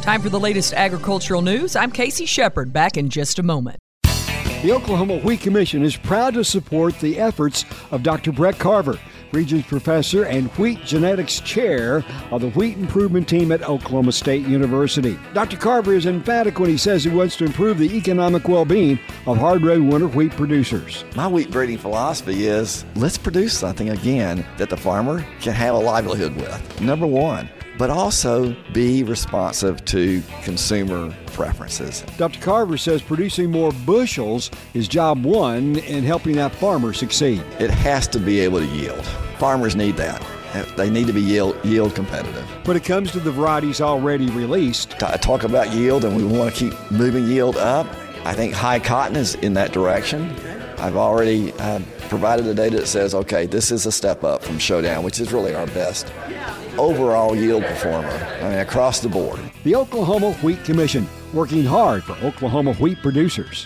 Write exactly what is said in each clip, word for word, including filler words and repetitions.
Time for the latest agricultural news. I'm Casey Shepard, back in just a moment. The Oklahoma Wheat Commission is proud to support the efforts of Doctor Brett Carver, Regents Professor and Wheat Genetics Chair of the Wheat Improvement Team at Oklahoma State University. Doctor Carver is emphatic when he says he wants to improve the economic well-being of hard-red winter wheat producers. My wheat breeding philosophy is, let's produce something, again, that the farmer can have a livelihood with, number one, but also be responsive to consumer preferences. Doctor Carver says producing more bushels is job one in helping that farmer succeed. It has to be able to yield. Farmers need that. They need to be yield, yield competitive. When it comes to the varieties already released, I talk about yield, and we want to keep moving yield up. I think high cotton is in that direction. I've already uh, provided the data that says, okay, this is a step up from Showdown, which is really our best overall yield performer, I mean, across the board. The Oklahoma Wheat Commission, working hard for Oklahoma wheat producers.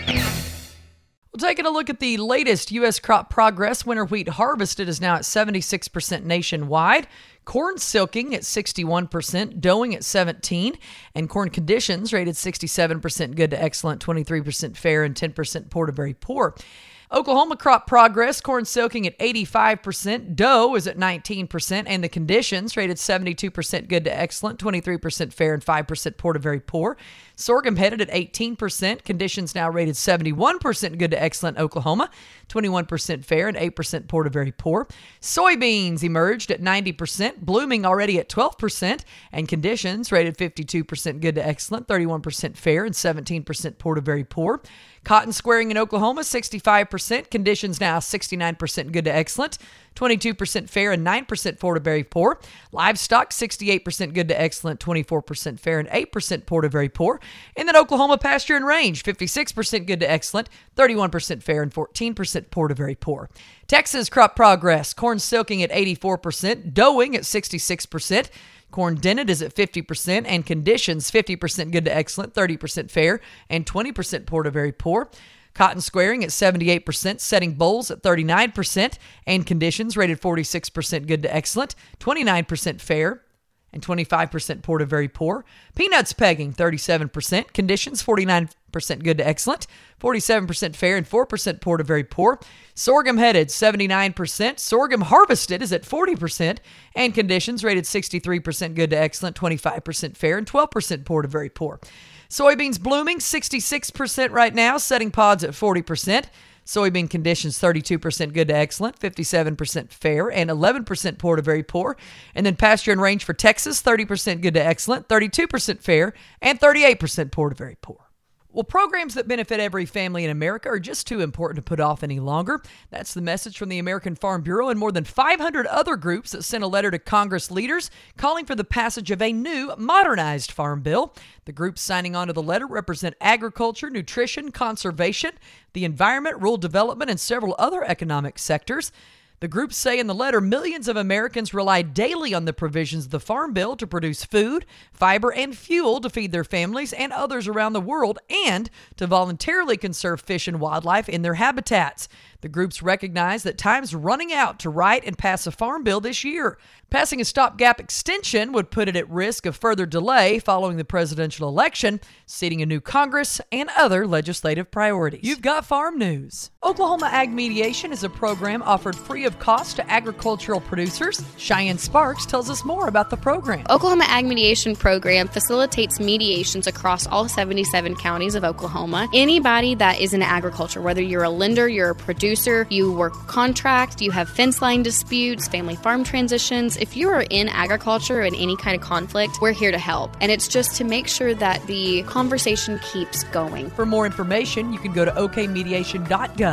Well, taking a look at the latest U S crop progress, winter wheat harvested is now at seventy-six percent nationwide. Corn silking at sixty-one percent, doughing at seventeen percent, and corn conditions rated sixty-seven percent good to excellent, twenty-three percent fair, and ten percent poor to very poor. Oklahoma crop progress, corn silking at eighty-five percent, dough is at nineteen percent, and the conditions rated seventy-two percent good to excellent, twenty-three percent fair, and five percent poor to very poor. Sorghum headed at eighteen percent, conditions now rated seventy-one percent good to excellent, Oklahoma, twenty-one percent fair, and eight percent poor to very poor. Soybeans emerged at ninety percent, blooming already at twelve percent, and conditions rated fifty-two percent good to excellent, thirty-one percent fair, and seventeen percent poor to very poor. Cotton squaring in Oklahoma, sixty-five percent, conditions now sixty-nine percent good to excellent, twenty-two percent fair, and nine percent poor to very poor. Livestock, sixty-eight percent good to excellent, twenty-four percent fair, and eight percent poor to very poor. And then Oklahoma pasture and range, fifty-six percent good to excellent, thirty-one percent fair, and fourteen percent poor to very poor. Texas crop progress, corn silking at eighty-four percent, doughing at sixty-six percent. Corn dented is at fifty percent, and conditions fifty percent good to excellent, thirty percent fair, and twenty percent poor to very poor. Cotton squaring at seventy-eight percent, setting bolls at thirty-nine percent, and conditions rated forty-six percent good to excellent, twenty-nine percent fair, and twenty-five percent poor to very poor. Peanuts pegging, thirty-seven percent, conditions forty-nine percent good to excellent, forty-seven percent fair, and four percent poor to very poor. Sorghum headed, seventy-nine percent. Sorghum harvested is at forty percent, and conditions rated sixty-three percent good to excellent, twenty-five percent fair, and twelve percent poor to very poor. Soybeans blooming, sixty-six percent right now, setting pods at forty percent. Soybean conditions, thirty-two percent good to excellent, fifty-seven percent fair, and eleven percent poor to very poor. And then pasture and range for Texas, thirty percent good to excellent, thirty-two percent fair, and thirty-eight percent poor to very poor. Well, programs that benefit every family in America are just too important to put off any longer. That's the message from the American Farm Bureau and more than five hundred other groups that sent a letter to Congress leaders calling for the passage of a new, modernized farm bill. The groups signing on to the letter represent agriculture, nutrition, conservation, the environment, rural development, and several other economic sectors. The groups say in the letter, millions of Americans rely daily on the provisions of the Farm Bill to produce food, fiber, and fuel to feed their families and others around the world, and to voluntarily conserve fish and wildlife in their habitats. The groups recognize that time's running out to write and pass a farm bill this year. Passing a stopgap extension would put it at risk of further delay following the presidential election, seating a new Congress, and other legislative priorities. You've got farm news. Oklahoma Ag Mediation is a program offered free of cost to agricultural producers. Cheyenne Sparks tells us more about the program. Oklahoma Ag Mediation Program facilitates mediations across all seventy-seven counties of Oklahoma. Anybody that is in agriculture, whether you're a lender, you're a producer, you work contract, you have fence line disputes, family farm transitions, if you are in agriculture and any kind of conflict, we're here to help. And it's just to make sure that the conversation keeps going. For more information, you can go to o k mediation dot gov.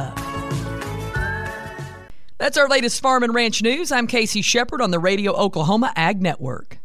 That's our latest farm and ranch news. I'm Casey Shepard on the Radio Oklahoma Ag Network.